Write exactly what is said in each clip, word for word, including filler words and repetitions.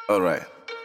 All right.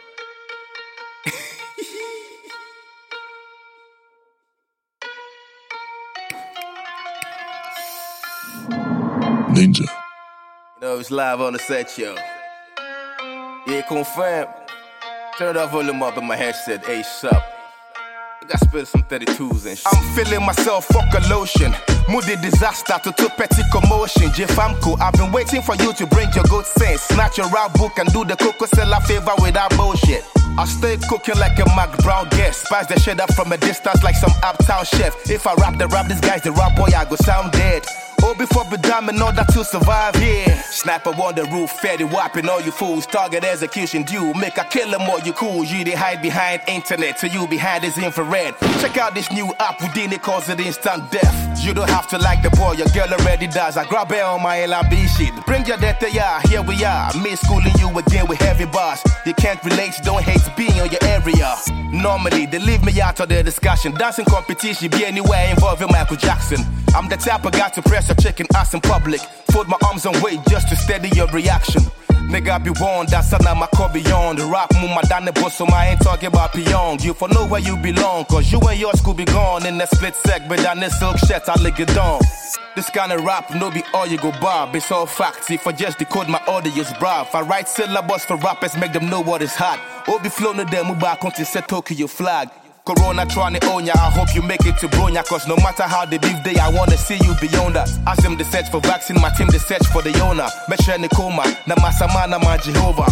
Ninja. You know, it's live on the set, yo. Yeah, confirm. Turn that volume up in my headset, ASAP. I got spit some thirty-twos and shit. I'm feeling myself, fuck a lotion. Moody disaster to two petty commotion. J Famco, I've been waiting for you to bring your good sense. Snatch your rap book and do the Coco Seller favor without bullshit. I stay cooking like a Mac Brown guest. Spice the shit up from a distance like some uptown chef. If I rap the rap, this guy's the rap boy, I go sound dead. Oh, before be damn in order to survive here. Sniper on the roof, fatty whopping all you fools. Target execution due, make a kill them all you cool. You they hide behind internet, so you behind this infrared. Check out this new app, within it cause it instant death. You don't have to like the boy, your girl already does. I grab it on my L R B shit. Bring your death to ya, here we are. Me schooling you again with heavy bars. You can't relate, you don't hate being on your area. Normally, they leave me out of the discussion. Dancing competition, be anywhere involving Michael Jackson. I'm the type of guy to press a chicken ass in public. Fold my arms and wait just to steady your reaction. Nigga be warned, that's not my core beyond. The rap move my down the bus, so I ain't talking about beyond. You for know where you belong, cause you and yours could be gone. In the split segment, and this silk shirt, I lick it down. This kind of rap, no be all you go bob. It's all facts, if I just decode my audience, bruv. I write syllables for rappers, make them know what is hot. Or be flown to them, move back onto set Tokyo flag. Corona trying to own ya, I hope you make it to Bronya. Cause no matter how the beef day, I wanna see you beyond that. Ask them the search for vaccine, my team the search for the owner. Mesha Nikoma, na Masamana, my Jehovah.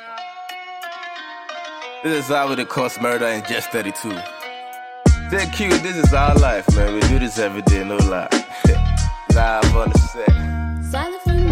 This is how it costs murder in just thirty-two. Thank you, this is our life, man. We do this every day, no lie. Live on the set. Silent from